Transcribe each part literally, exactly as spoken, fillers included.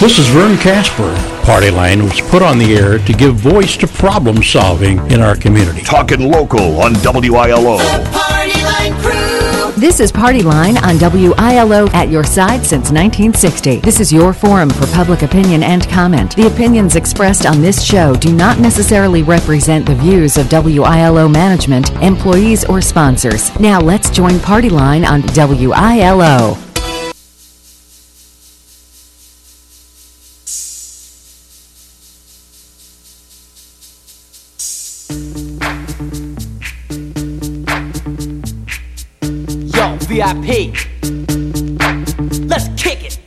This is Vern Casper. Party Line was put on the air to give voice to problem solving in our community. Talking local on W I L O. The Party Line Crew. This is Party Line on W I L O, at your side since nineteen sixty. This is your forum for public opinion and comment. The opinions expressed on this show do not necessarily represent the views of W I L O management, employees, or sponsors. Now let's join Party Line on W I L O. V I P. Let's kick it.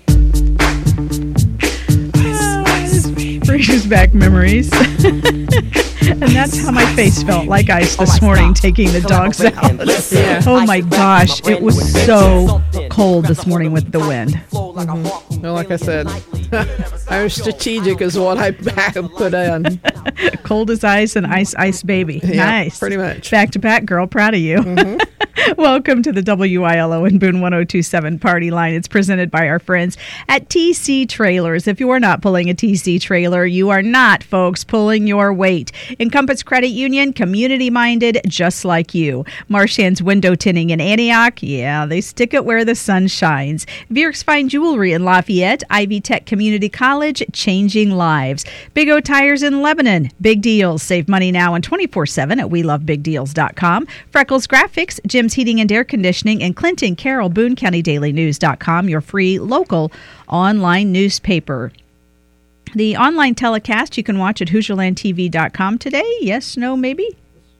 Uh, brings back memories. And that's how my face felt, like ice this morning, taking the dogs out. Yeah. Oh my gosh, it was so cold this morning with the wind. Mm-hmm. Well, like I said, I was strategic is what I put in. Cold as ice and ice, ice baby. Yeah, nice. Pretty much. Back to back, girl. Proud of you. Mm-hmm. Welcome to the W I L O and Boone one oh two point seven Party Line. It's presented by our friends at T C Trailers. If you are not pulling a T C trailer, you are not, folks, pulling your weight. Encompass Credit Union, community-minded, just like you. Marchand's Window Tinting in Antioch, yeah, they stick it where the sun shines. Vierk's Fine Jewelry in Lafayette, Ivy Tech Community College, changing lives. Big O Tires in Lebanon, big deals. Save money now and twenty-four seven at we love big deals dot com. Freckles Graphics, Jim's Heating and Air Conditioning, and Clinton Carroll, Boone County Daily News dot com, your free local online newspaper. The online telecast you can watch at Hoosier Land T V dot com today. Yes, no, maybe?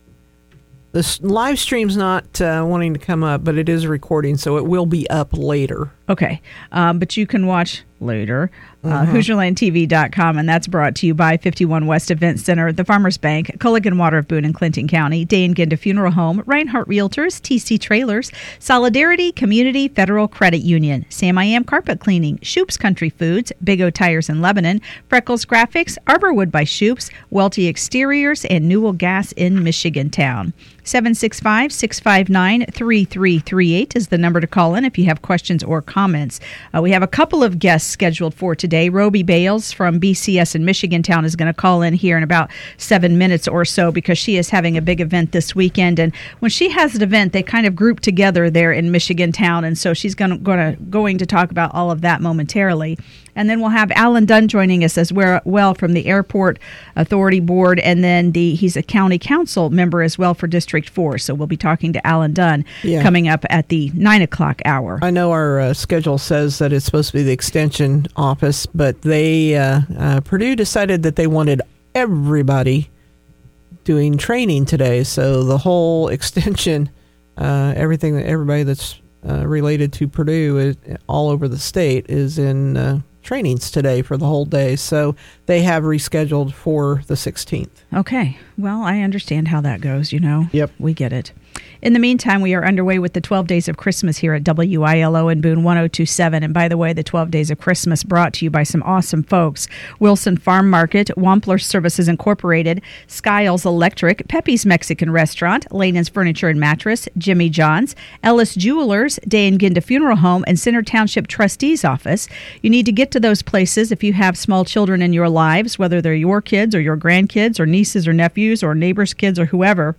The live stream's not uh, wanting to come up, but it is recording, so it will be up later. Okay, um, but you can watch later. Uh, uh-huh. Hoosier Land T V dot com, and that's brought to you by fifty-one West Event Center, the Farmers Bank, Culligan Water of Boone and Clinton County, Day and Ginda Funeral Home, Reinhardt Realtors, T C Trailers, Solidarity Community Federal Credit Union, Sam I Am Carpet Cleaning, Shoop's Country Foods, Big O Tires in Lebanon, Freckles Graphics, Arborwood by Shoop's, Welty Exteriors, and Newell Gas in Michigan Town. seven six five, six five nine, three three three eight is the number to call in if you have questions or comments. Uh, we have a couple of guests scheduled for today. Roby Bales from B C S in Michigan Town is going to call in here in about seven minutes or so because she is having a big event this weekend. And when she has an event, they kind of group together there in Michigan Town. And so she's going to, going to, going to talk about all of that momentarily. And then we'll have Alan Dunn joining us as well from the Airport Authority Board. And then the he's a county council member as well for District four. So we'll be talking to Alan Dunn yeah. coming up at the nine o'clock hour. I know our uh, schedule says that it's supposed to be the extension office, but they uh, uh, Purdue decided that they wanted everybody doing training today. So the whole extension, uh, everything that everybody that's uh, related to Purdue is, all over the state is in uh, trainings today for the whole day. So they have rescheduled for the sixteenth. Okay. Well, I understand how that goes, you know. Yep. We get it. In the meantime, we are underway with the twelve Days of Christmas here at W I L O and Boone one oh two point seven. And by the way, the twelve Days of Christmas brought to you by some awesome folks. Wilson Farm Market, Wampler Services Incorporated, Skiles Electric, Pepe's Mexican Restaurant, Lanan's Furniture and Mattress, Jimmy John's, Ellis Jewelers, Day and Ginda Funeral Home, and Center Township Trustee's Office. You need to get to those places if you have small children in your lives, whether they're your kids or your grandkids or nieces or nephews or neighbors' kids or whoever,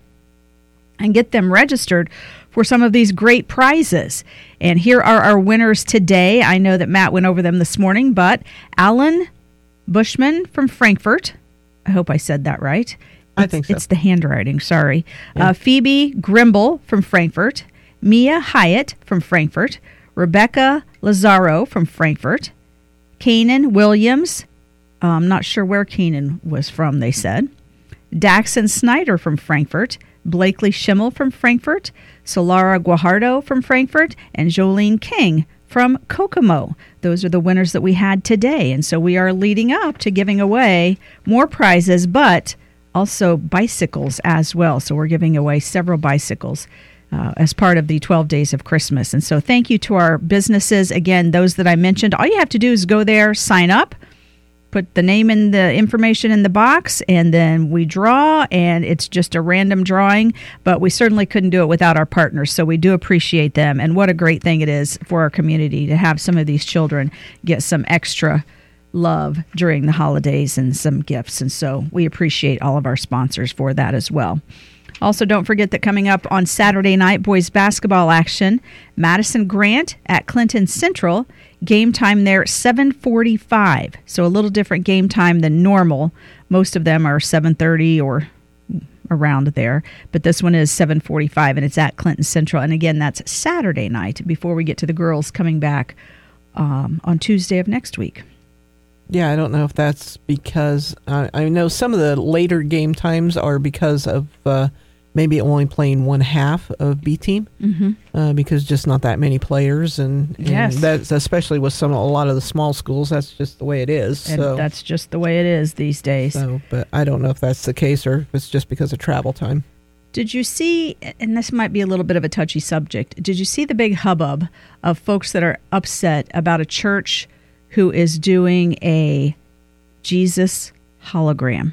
and get them registered for some of these great prizes. And here are our winners today. I know that Matt went over them this morning, but Alan Bushman from Frankfort. I hope I said that right. I think so. It's the handwriting, sorry. Yeah. Uh, Phoebe Grimble from Frankfort. Mia Hyatt from Frankfort. Rebecca Lazaro from Frankfort. Kanan Williams. Uh, I'm not sure where Kanan was from, they said. Daxon Snyder from Frankfort. Blakely Schimmel from Frankfort, Solara Guajardo from Frankfort, and Jolene King from Kokomo. Those are the winners that we had today. And so we are leading up to giving away more prizes, but also bicycles as well. So we're giving away several bicycles uh, as part of the twelve Days of Christmas. And so thank you to our businesses. Again, those that I mentioned, all you have to do is go there, sign up, put the name and the information in the box, and then we draw, and it's just a random drawing. But we certainly couldn't do it without our partners, so we do appreciate them. And what a great thing it is for our community to have some of these children get some extra love during the holidays and some gifts. And so we appreciate all of our sponsors for that as well. Also, don't forget that coming up on Saturday night, boys basketball action, Madison Grant at Clinton Central. Game time there, seven forty-five. So a little different game time than normal. Most of them are seven thirty or around there. But this one is seven forty-five, and it's at Clinton Central. And again, that's Saturday night before we get to the girls coming back um, on Tuesday of next week. Yeah, I don't know if that's because uh, I know some of the later game times are because of uh, maybe only playing one half of B team Mm-hmm. uh, because just not that many players, and, and Yes. that's especially with some a lot of the small schools. That's just the way it is. And so that's just the way it is these days. so, but I don't know if that's the case or if it's just because of travel time. Did you see, and this might be a little bit of a touchy subject, did you see the big hubbub of folks that are upset about a church who is doing a Jesus hologram?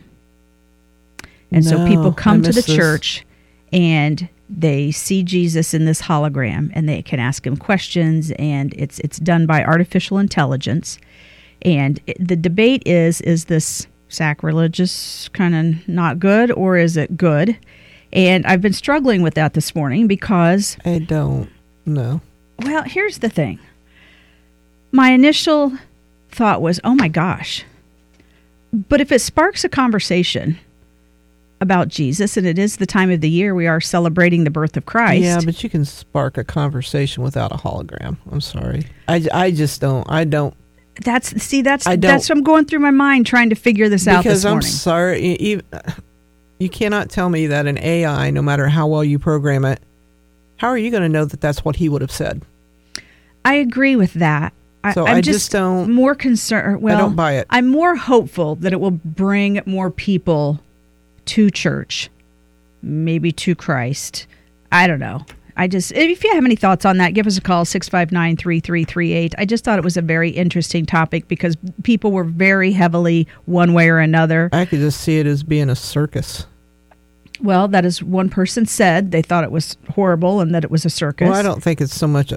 And so No, people I come to the missed this. church and they see Jesus in this hologram and they can ask him questions, and it's it's done by artificial intelligence. And it, the debate is, is this sacrilegious, kind of not good, or is it good? And I've been struggling with that this morning because, I don't know. well, here's the thing. My initial thought was, oh my gosh. But if it sparks a conversation about Jesus, and it is the time of the year we are celebrating the birth of Christ. Yeah, but you can spark a conversation without a hologram. I'm sorry. I, I just don't. I don't. That's see, that's I don't- that's what I'm going through my mind trying to figure this out Because this I'm morning. sorry. You, you, you cannot tell me that an A I, no matter how well you program it, how are you going to know that that's what he would have said? I agree with that. I, So I'm I just don't- more concerned. Well, I don't buy it. I'm more hopeful that it will bring more people to church, maybe to Christ. I don't know. I just, if you have any thoughts on that, give us a call, six five nine, three three three eight. I just thought it was a very interesting topic because people were very heavily one way or another. I could just see it as being a circus. Well, that is one person said they thought it was horrible and that it was a circus. Well, I don't think it's so much.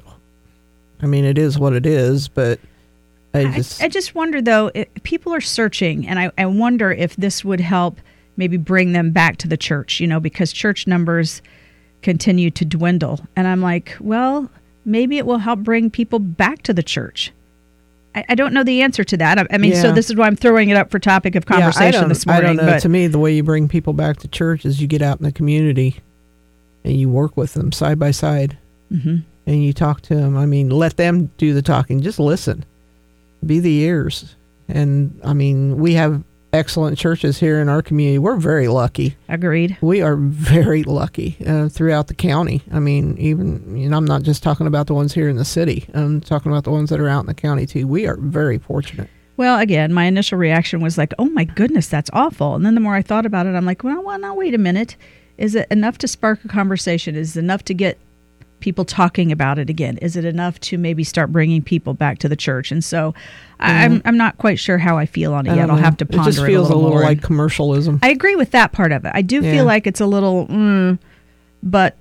I mean, it is what it is, but I I, just. I just wonder, though, if people are searching, and I, I wonder if this would help maybe bring them back to the church, you know, because church numbers continue to dwindle. And I'm like, well, maybe it will help bring people back to the church. I, I don't know the answer to that. I, I mean, so Yeah. this is why I'm throwing it up for topic of yeah, I conversation don't, this morning. I don't know. But To me, the way you bring people back to church is you get out in the community and you work with them side by side. Mm-hmm. And you talk to them. I mean, let them do the talking. Just listen. Be the ears. And, I mean, we have excellent churches here in our community. We're very lucky. Agreed. We are very lucky uh, throughout the county. I mean, even, you know, I'm not just talking about the ones here in the city. I'm talking about the ones that are out in the county, too. We are very fortunate. Well, again, my initial reaction was like, oh my goodness, that's awful. And then the more I thought about it, I'm like, well, well, now wait a minute. Is it enough to spark a conversation? Is it enough to get people talking about it again? Is it enough to maybe start bringing people back to the church? And so I I'm I'm not quite sure how I feel on it I yet. don't I'll know. have to ponder It just feels it a little, more. like commercialism. I agree with that part of it. I do Yeah. feel like it's a little, mm, but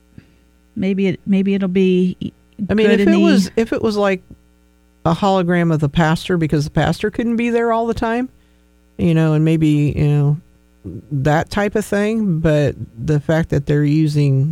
maybe it maybe it'll be. I mean, good if in it the- was if it was like a hologram of the pastor because the pastor couldn't be there all the time, you know, and maybe, you know, that type of thing, but the fact that they're using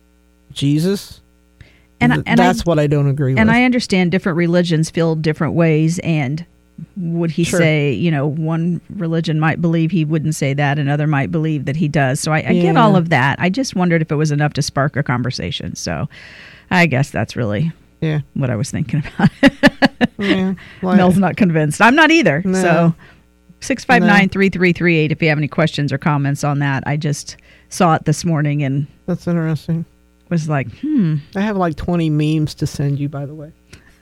Jesus, And, th- and that's I, what I don't agree with. And I understand different religions feel different ways, and would he Sure. say, you know, one religion might believe he wouldn't say that, another might believe that he does. So I, I get Yeah. all of that. I just wondered if it was enough to spark a conversation. So I guess that's really yeah, what I was thinking about. yeah. Well, Mel's not convinced. I'm not either. No. So six five nine, three three three eight if you have any questions or comments on that. I just saw it this morning and that's interesting. was like, hmm. I have like twenty memes to send you, by the way.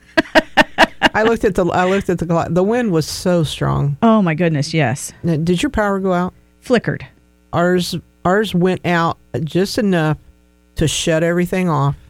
I looked at the I looked at the clock. The wind was so strong. Oh my goodness, yes. Now, did your power go out? Flickered. Ours ours went out just enough to shut everything off.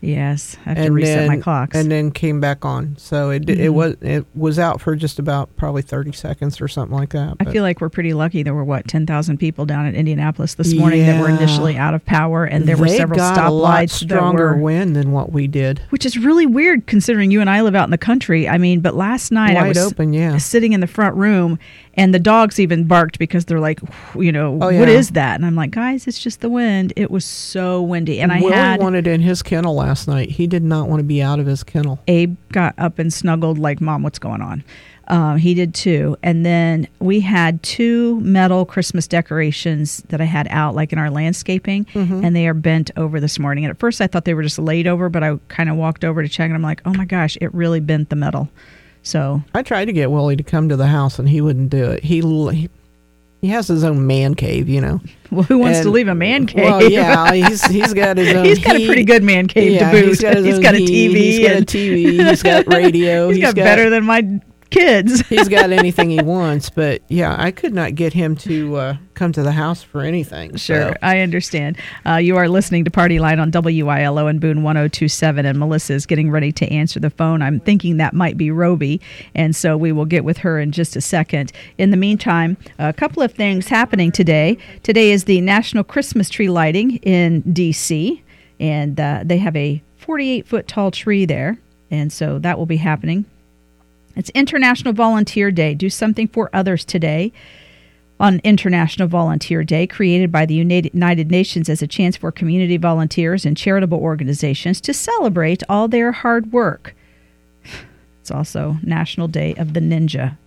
Yes, I have to and reset then, my clocks. and then came back on. So it Mm-hmm. it was it was out for just about probably thirty seconds or something like that. I but- feel like we're pretty lucky. There were, what, ten thousand people down at Indianapolis this morning that were Yeah. initially out of power, and there were They several got a lot stoplights that stronger were... wind than what we did. Which is really weird considering you and I live out in the country. I mean, but last night I Wide was open, yeah. sitting in the front room, and the dogs even barked because they're like, you know, Oh, what yeah. is that? And I'm like, guys, it's just the wind. It was so windy. And I Willie had... wanted in his kennel last night. He did not want to be out of his kennel. Abe got up and snuggled like, Mom, what's going on? Um, he did too. And then we had two metal Christmas decorations that I had out, like in our landscaping, Mm-hmm. and they are bent over this morning. And at first I thought they were just laid over, but I kind of walked over to check, and I'm like, oh my gosh, it really bent the metal. So I tried to get Willie to come to the house, and he wouldn't do it. He he, he has his own man cave, you know. well, who wants to And- leave a man cave? Well, yeah, he's he's got his own. He's got a heat. pretty good man cave Yeah, to boot. he's got, his own got a heat, T V. He's got a and- T V. He's got radio. he's got better than my kids. He's got anything he wants, but yeah, I could not get him to uh, come to the house for anything. Sure, so. I understand. Uh, you are listening to Party Line on W I L O and Boone one oh two point seven, and Melissa is getting ready to answer the phone. I'm thinking that might be Roby, and so we will get with her in just a second. In the meantime, a couple of things happening today. Today is the National Christmas Tree Lighting in D C, and uh, they have a forty-eight foot tall tree there, and so that will be happening. It's International Volunteer Day. Do something for others today on International Volunteer Day, created by the United Nations as a chance for community volunteers and charitable organizations to celebrate all their hard work. It's also National Day of the Ninja.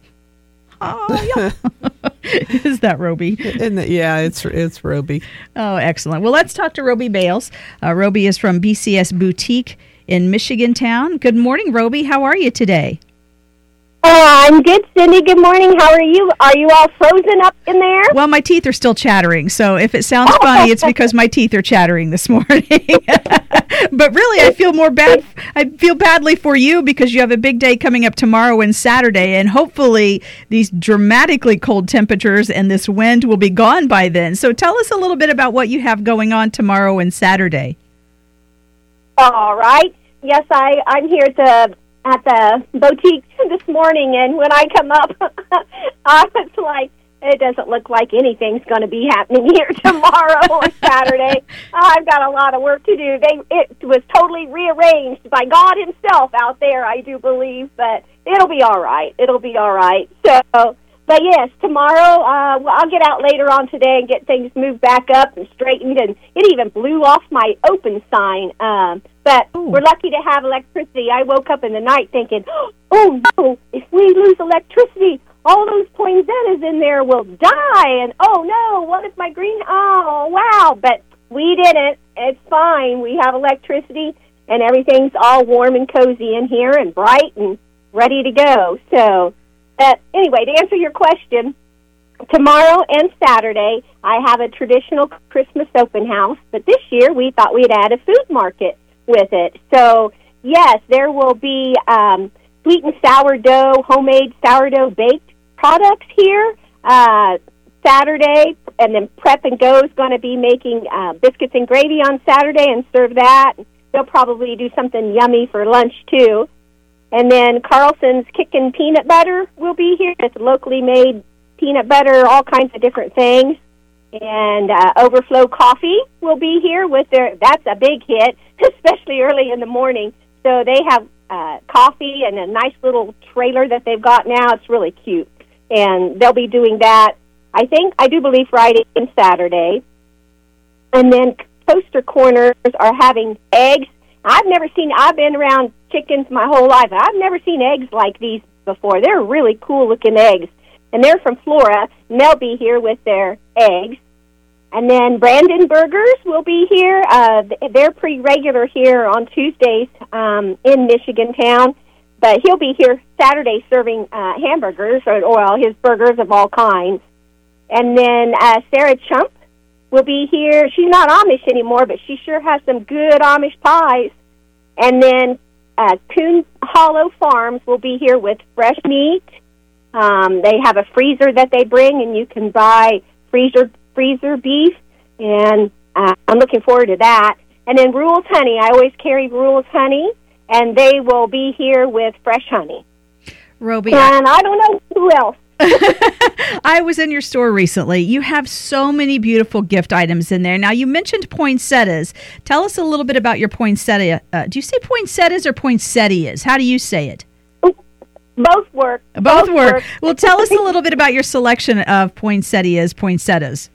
Oh, yeah. Is that Roby? And the, yeah, it's it's Roby. Oh, excellent. Well, let's talk to Roby Bales. Uh, Roby is from B C S Boutique in Michigan Town. Good morning, Roby. How are you today? Oh, I'm good, Cindy. Good morning. How are you? Are you all frozen up in there? Well, my teeth are still chattering, so if it sounds Oh. funny, it's because my teeth are chattering this morning. But really, I feel more bad. I feel badly for you because you have a big day coming up tomorrow and Saturday, and hopefully these dramatically cold temperatures and this wind will be gone by then. So tell us a little bit about what you have going on tomorrow and Saturday. All right. Yes, I, I'm here at the at the boutique this morning, and when I come up, I was like, it doesn't look like anything's going to be happening here tomorrow or Saturday. I've got a lot of work to do. They It was totally rearranged by God himself out there, I do believe, but it'll be all right. It'll be all right. So, but yes, tomorrow, uh, well, I'll get out later on today and get things moved back up and straightened, and it even blew off my open sign. Um, but Ooh. We're lucky to have electricity. I woke up in the night thinking, oh, no, if we lose electricity, all those poinsettias in there will die, and oh no, what if my green, oh wow, but we didn't. It's fine. We have electricity, and everything's all warm and cozy in here and bright and ready to go. So, uh, anyway, to answer your question, tomorrow and Saturday, I have a traditional Christmas open house, but this year we thought we'd add a food market with it. So, yes, there will be um, sweet and sourdough, homemade sourdough baked products here uh, Saturday, and then Prep and Go is going to be making uh, biscuits and gravy on Saturday and serve that. They'll probably do something yummy for lunch, too. And then Carlson's Kickin' Peanut Butter will be here. It's locally made peanut butter, all kinds of different things. And uh, Overflow Coffee will be here with their, that's a big hit, especially early in the morning. So they have uh, coffee and a nice little trailer that they've got now. It's really cute. And they'll be doing that, I think, I do believe Friday and Saturday. And then Toaster Corners are having eggs. I've never seen, I've been around chickens my whole life. I've never seen eggs like these before. They're really cool-looking eggs. And they're from Flora, and they'll be here with their eggs. And then Brandon Burgers will be here. Uh, they're pretty regular here on Tuesdays um, in Michigan Town. But he'll be here Saturday serving uh, hamburgers, or, or well, his burgers of all kinds. And then uh, Sarah Chump will be here. She's not Amish anymore, but she sure has some good Amish pies. And then uh, Coon Hollow Farms will be here with fresh meat. Um, they have a freezer that they bring, and you can buy freezer freezer beef. And uh, I'm looking forward to that. And then Rules Honey. I always carry Rules Honey, and they will be here with fresh honey. Roby, and I don't know who else. I was in your store recently. You have so many beautiful gift items in there. Now, you mentioned poinsettias. Tell us a little bit about your poinsettia. Uh, do you say poinsettias or poinsettias? How do you say it? Both work. Both, Both work. work. Well, tell us a little bit about your selection of poinsettias, poinsettias.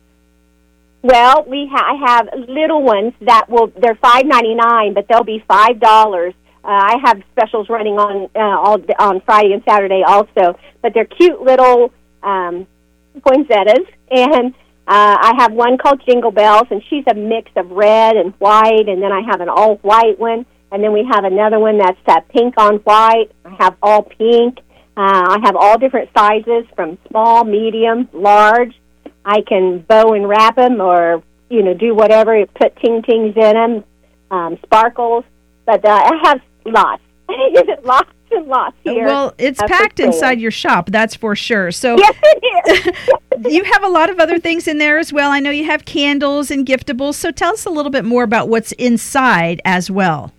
Well, we ha- I have little ones that will, they're five ninety-nine, but they'll be five dollars. Uh, I have specials running on uh, all on Friday and Saturday also, but they're cute little um, poinsettias. And uh, I have one called Jingle Bells, and she's a mix of red and white, and then I have an all-white one, and then we have another one that's uh, pink on white. I have all pink. Uh, I have all different sizes from small, medium, large. I can bow and wrap them or, you know, do whatever, put ting-tings in them, um, sparkles. But uh, I have lots, lots and lots here. Well, it's uh, packed inside your shop, that's for sure. So yes, it is. You have a lot of other things in there as well. I know you have candles and giftables. So tell us a little bit more about what's inside as well.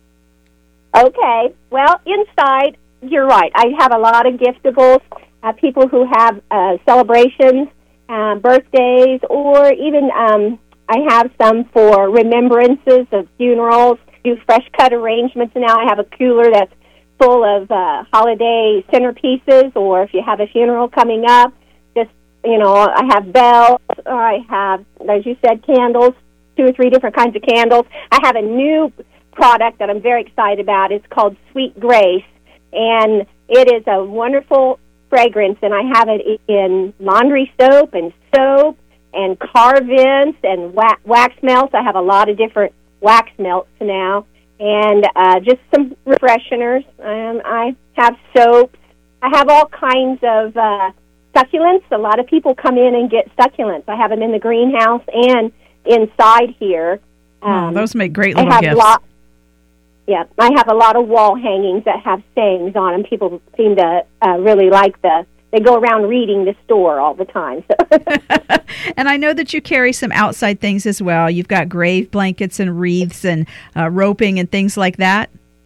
Okay. Well, inside, you're right. I have a lot of giftables. Uh, people who have uh, celebrations, uh, birthdays, or even um, I have some for remembrances of funerals. Do fresh cut arrangements now. I have a cooler that's full of uh, holiday centerpieces, or if you have a funeral coming up, just, you know, I have bells. I have, as you said, candles, two or three different kinds of candles. I have a new product that I'm very excited about. It's called Sweet Grace, and it is a wonderful fragrance, and I have it in laundry soap and soap and carvents and wax, wax melts. I have a lot of different wax melts now, and uh, just some refresheners. Um, I have soaps. I have all kinds of uh, succulents. A lot of people come in and get succulents. I have them in the greenhouse and inside here. Um, oh, those make great I little have gifts. Lot, yeah, I have a lot of wall hangings that have sayings on them. People seem to uh, really like the, they go around reading the store all the time. So. And I know that you carry some outside things as well. You've got grave blankets and wreaths and uh, roping and things like that.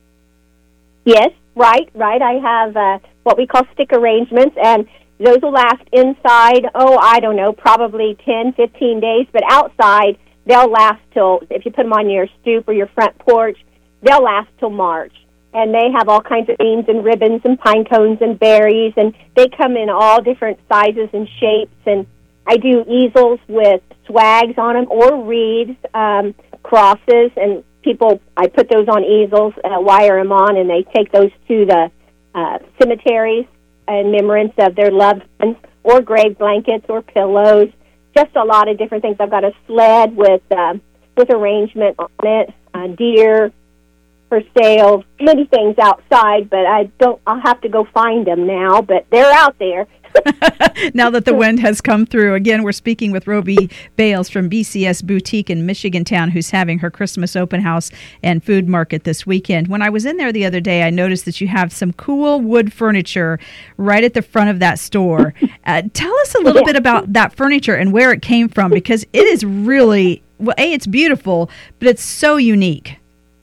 Yes, right, right. I have uh, what we call stick arrangements, and those will last inside, oh, I don't know, probably ten, fifteen days, but outside, they'll last till, if you put them on your stoop or your front porch, they'll last till March. And they have all kinds of beans and ribbons and pine cones and berries, and they come in all different sizes and shapes. And I do easels with swags on them or wreaths, um, crosses, and people, I put those on easels, uh, wire them on, and they take those to the uh, cemeteries in remembrance of their loved ones, or grave blankets or pillows, just a lot of different things. I've got a sled with uh, with arrangement on it, uh, deer for sale, many things outside, but I don't, I'll have to go find them now, but they're out there. Now that the wind has come through. Again, we're speaking with Roby Bales from B C S Boutique in Michigantown, who's having her Christmas open house and food market this weekend. When I was in there the other day, I noticed that you have some cool wood furniture right at the front of that store. Uh, tell us a little Yeah. bit about that furniture and where it came from, because it is really, well, A, it's beautiful, but it's so unique.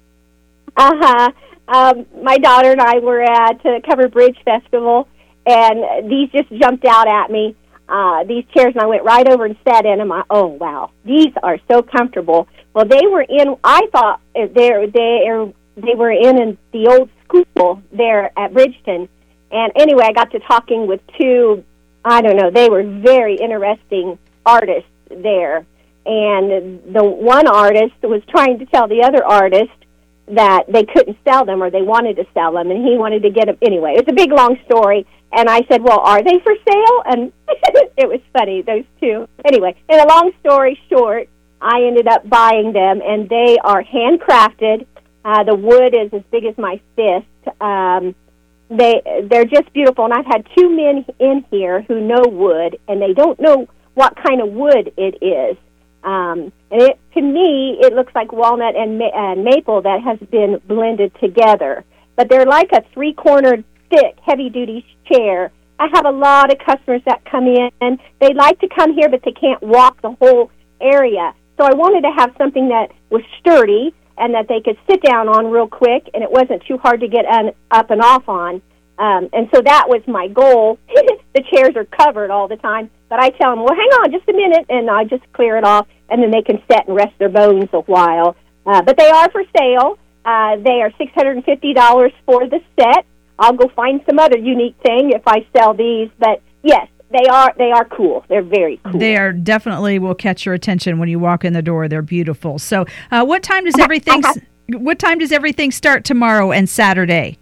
Uh-huh. Um, my daughter and I were at uh, Cover Bridge Festival, and these just jumped out at me, uh, these chairs, and I went right over and sat in them. I, oh, wow, these are so comfortable. Well, they were in, I thought they they they were in, in the old school there at Bridgeton. And anyway, I got to talking with two, I don't know, they were very interesting artists there. And the one artist was trying to tell the other artist that they couldn't sell them, or they wanted to sell them, and he wanted to get them. Anyway, it's a big, long story, and I said, well, are they for sale? And it was funny, those two. Anyway, in a long story short, I ended up buying them, and they are handcrafted. Uh, the wood is as big as my fist. Um, they, they're just beautiful, and I've had two men in here who know wood, and they don't know what kind of wood it is. Um, and it, to me, it looks like walnut and, ma- and maple that has been blended together. But they're like a three-cornered, thick, heavy-duty chair. I have a lot of customers that come in. They like to come here, but they can't walk the whole area. So I wanted to have something that was sturdy and that they could sit down on real quick, and it wasn't too hard to get un- up and off on. Um, and so that was my goal. The chairs are covered all the time, but I tell them, well, hang on just a minute, and I just clear it off, and then they can sit and rest their bones a while. Uh, but they are for sale. Uh, they are six hundred fifty dollars for the set. I'll go find some other unique thing if I sell these, but yes, they are they are cool. They're very cool. They are definitely will catch your attention when you walk in the door. They're beautiful. So, uh, what time does everything what time does everything start tomorrow and Saturday?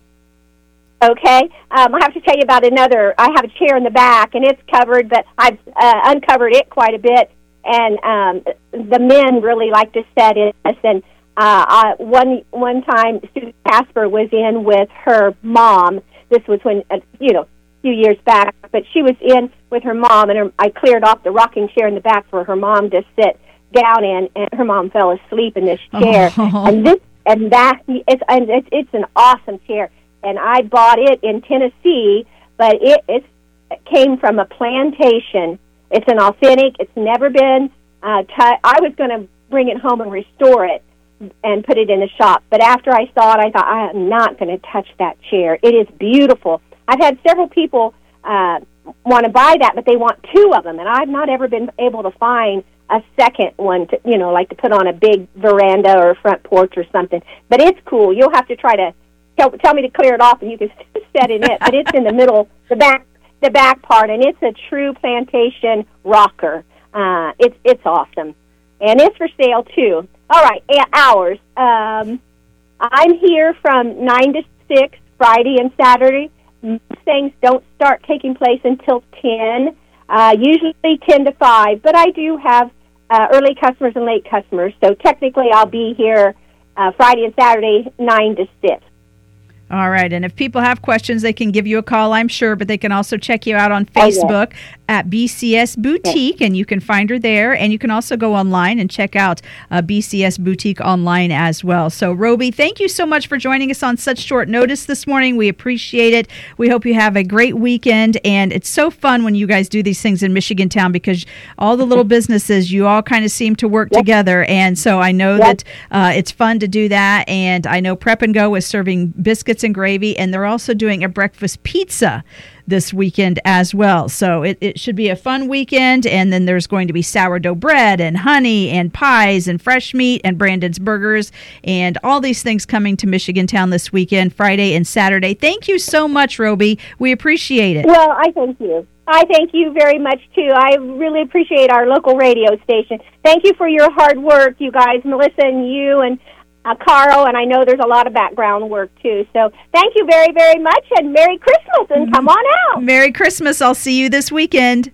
Okay, um, I have to tell you about another. I have a chair in the back, and it's covered, but I've uh, uncovered it quite a bit, and um, the men really like to sit in this. And uh, I, one one time, Susan Casper was in with her mom. This was when, uh, you know, a few years back, but she was in with her mom, and her, I cleared off the rocking chair in the back for her mom to sit down in, and her mom fell asleep in this chair. Oh. And this and that, it's, and it's, it's an awesome chair. And I bought it in Tennessee, but it, it came from a plantation. It's an authentic. It's never been uh, touched. I was going to bring it home and restore it and put it in the shop. But after I saw it, I thought, I am not going to touch that chair. It is beautiful. I've had several people uh, want to buy that, but they want two of them. And I've not ever been able to find a second one, to, you know, like to put on a big veranda or front porch or something. But it's cool. You'll have to try to Tell, tell me to clear it off, and you can set in it. But it's in the middle, the back, the back part, and it's a true plantation rocker. Uh, it's it's awesome, and it's for sale too. All right, hours. Um, I'm here from nine to six Friday and Saturday. Most things don't start taking place until ten. Uh, usually ten to five, but I do have uh, early customers and late customers. So technically, I'll be here uh, Friday and Saturday nine to six. All right, and if people have questions, they can give you a call, I'm sure, but they can also check you out on Facebook oh, yes. at B C S Boutique, yes. and you can find her there, and you can also go online and check out uh, B C S Boutique online as well. So, Roby, thank you so much for joining us on such short notice this morning. We appreciate it. We hope you have a great weekend, and it's so fun when you guys do these things in Michigan Town because all the little businesses, you all kind of seem to work yep. together, and so I know yep. that uh, it's fun to do that, and I know Prep and Go is serving biscuits and gravy, and they're also doing a breakfast pizza this weekend as well. So it, it should be a fun weekend, and then there's going to be sourdough bread and honey and pies and fresh meat and Brandon's Burgers and all these things coming to Michigan Town this weekend, Friday and Saturday. Thank you so much, Roby. We appreciate it. Well, I thank you. I thank you very much, too. I really appreciate our local radio station. Thank you for your hard work, you guys, Melissa and you and Uh, Carl, and I know there's a lot of background work, too. So thank you very, very much, and Merry Christmas, and come on out. Merry Christmas. I'll see you this weekend.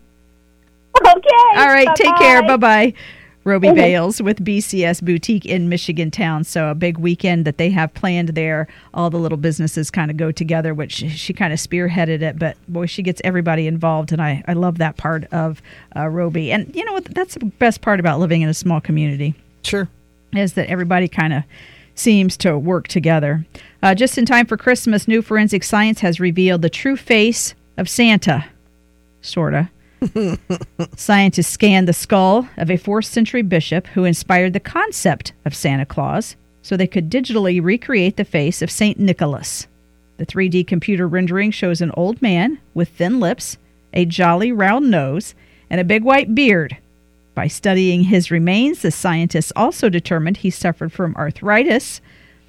Okay. All right, bye-bye. Take care. Bye-bye. Roby Bales with B C S Boutique in Michigan Town. So a big weekend that they have planned there. All the little businesses kind of go together, which she, she kind of spearheaded it. But, boy, she gets everybody involved, and I, I love that part of uh, Roby. And, you know what? That's the best part about living in a small community. Sure. Is that everybody kind of seems to work together. Uh, just in time for Christmas, new forensic science has revealed the true face of Santa. Sorta. Scientists scanned the skull of a fourth century bishop who inspired the concept of Santa Claus so they could digitally recreate the face of Saint Nicholas. The three D computer rendering shows an old man with thin lips, a jolly round nose, and a big white beard. By studying his remains, the scientists also determined he suffered from arthritis.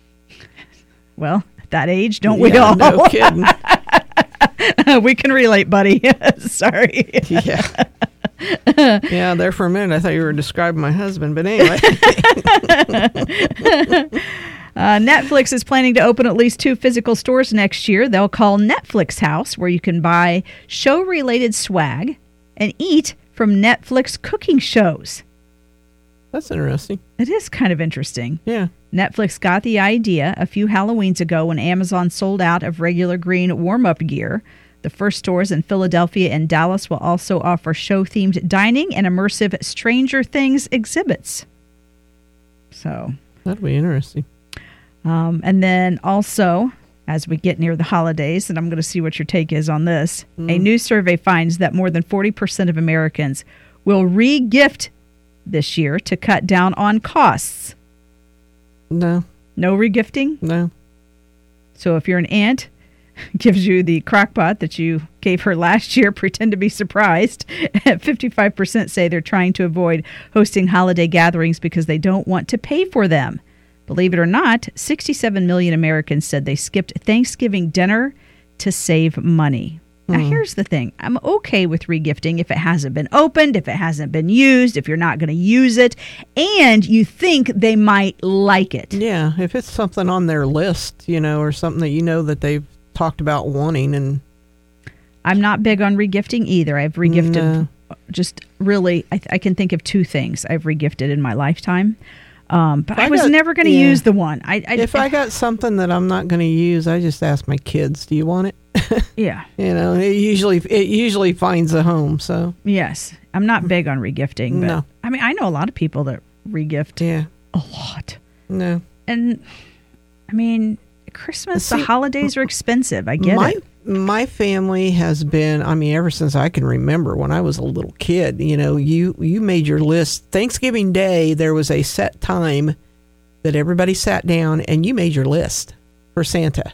Well, at that age, don't we yeah, all? No kidding. We can relate, buddy. Sorry. Yeah. Yeah, there for a minute I thought you were describing my husband, but anyway. Uh, Netflix is planning to open at least two physical stores next year. They'll call Netflix House, where you can buy show-related swag and eat from Netflix cooking shows. That's interesting. It is kind of interesting. Yeah. Netflix got the idea a few Halloweens ago when Amazon sold out of regular green warm-up gear. The first stores in Philadelphia and Dallas will also offer show-themed dining and immersive Stranger Things exhibits. So that'll be interesting. Um, and then also, as we get near the holidays, and I'm going to see what your take is on this, mm. a new survey finds that more than forty percent of Americans will re-gift this year to cut down on costs. No. No regifting? No. So if you're an aunt, gives you the crockpot that you gave her last year, pretend to be surprised. fifty-five percent say they're trying to avoid hosting holiday gatherings because they don't want to pay for them. Believe it or not, sixty-seven million Americans said they skipped Thanksgiving dinner to save money. Now, Mm. here's the thing. I'm okay with regifting if it hasn't been opened, if it hasn't been used, if you're not going to use it, and you think they might like it. Yeah, if it's something on their list, you know, or something that you know that they've talked about wanting. And I'm not big on regifting either. I've regifted No. just really, I, I can think of two things I've regifted in my lifetime. Um, but If I, I was got- never going to yeah. use the one. I, I if I got something that I'm not going to use, I just ask my kids, "Do you want it?" yeah, You know, it usually it usually finds a home. So yes, I'm not big on regifting. But No. I mean, I know a lot of people that regift yeah, a lot, no. and I mean, Christmas, See, the holidays are expensive. I get my it. my family has been, I mean, ever since I can remember when I was a little kid, you know, you you made your list. Thanksgiving Day, there was a set time that everybody sat down and you made your list for Santa.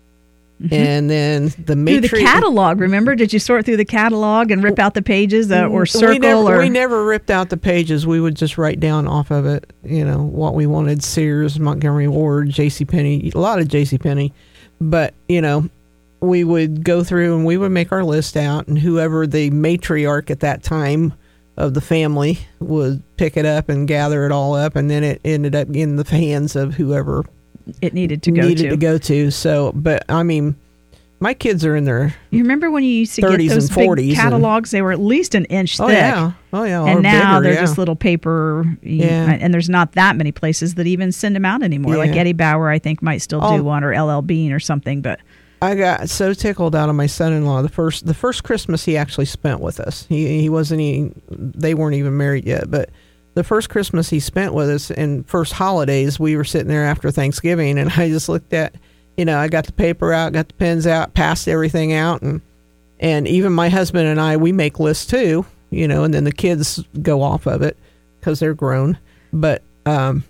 And then the Through matri- the catalog, remember? Did you sort through the catalog and rip out the pages uh, or circle? we never, or we never ripped out the pages. We would just write down off of it, you know, what we wanted. Sears, Montgomery Ward, JCPenney, a lot of JCPenney. But, you know, we would go through and we would make our list out, and whoever the matriarch at that time of the family would pick it up and gather it all up, and then it ended up in the hands of whoever it needed to go needed to. to go to. So, but I mean, my kids are in their You remember when you used to get thirties those and forties big and- catalogs? They were at least an inch oh thick. yeah, oh yeah, And or now bigger, they're yeah. just little paper, you- Yeah. and there's not that many places that even send them out anymore. Like Yeah. Eddie Bauer, I think, might still Oh. do one, or L L Bean or something. But I got so tickled out of my son-in-law the first the first Christmas he actually spent with us. He he wasn't even, they weren't even married yet, but the first Christmas he spent with us and first holidays, we were sitting there after Thanksgiving, and I just looked at, you know, I got the paper out, got the pens out, passed everything out, and and even my husband and I, we make lists too, you know, and then the kids go off of it because they're grown. But um,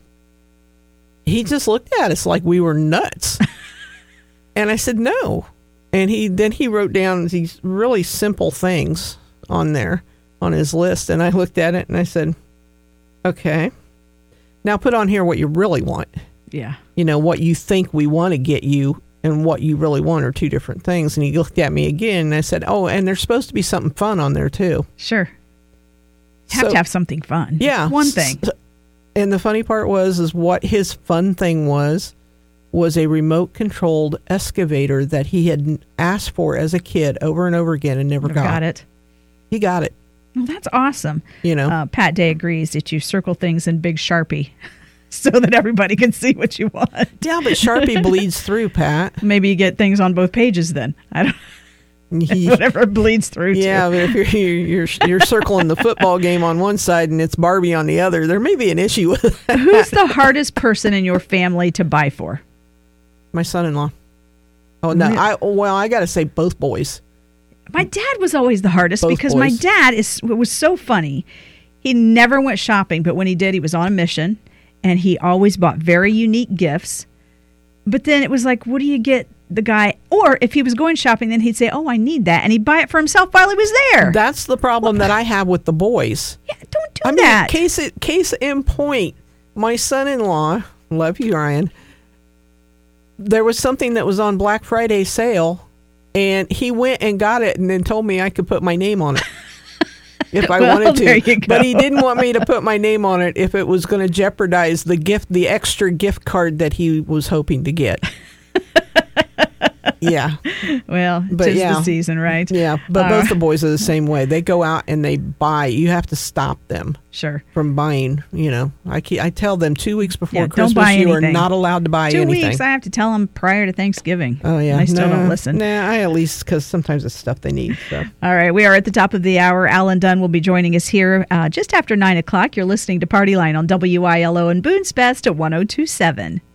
he just looked at us like we were nuts. And I said, no. And he then he wrote down these really simple things on there on his list. And I looked at it and I said, okay, now put on here what you really want. yeah, You know, what you think we want to get you and what you really want are two different things. And he looked at me again and I said, oh, and there's supposed to be something fun on there too. sure. Have So- to have something fun. Yeah. One thing. S- And the funny part was, is what his fun thing was, was a remote controlled excavator that he had asked for as a kid over and over again and never Never got. got it. He got it, Well, that's awesome. you know. Uh, Pat Day agrees that you circle things in big Sharpie so that everybody can see what you want. yeah, but Sharpie bleeds through, Pat. Maybe you get things on both pages then. I don't He- whatever it bleeds through yeah, to. but if you're, you're you're you're circling the football game on one side and it's Barbie on the other, there may be an issue with that. Who's the hardest person in your family to buy for? My son-in-law. Oh no, Really? I well, I got to say both boys. My dad was always the hardest Both because my boys. dad is it was so funny. He never went shopping, but when he did, he was on a mission, and he always bought very unique gifts. But then it was like, what do you get the guy? Or if he was going shopping, then he'd say, "Oh, I need that," and he'd buy it for himself while he was there. That's the problem that I have with the boys. yeah, don't do I mean, that. case it, case in point, my son-in-law, love you, Ryan. There was something that was on Black Friday sale, and he went and got it, and then told me I could put my name on it if I Well, wanted to. there you But go. he didn't want me to put my name on it if it was going to jeopardize the gift, the extra gift card that he was hoping to get. Yeah, Well, But tis yeah. the season, right? yeah. But Uh, both the boys are the same way. They go out and they buy. You have to stop them Sure. from buying. You know, I ke- I tell them two weeks before Yeah, don't Christmas buy you are anything. not allowed to buy Two anything. weeks. I have to tell them prior to Thanksgiving. oh yeah, They still Nah, don't listen. Nah, I at least because sometimes it's stuff they need. So. All right, we are at the top of the hour. Alan Dunn will be joining us here uh, just after nine o'clock. You're listening to Party Line on W I L O and Boone's Best at one oh two point seven.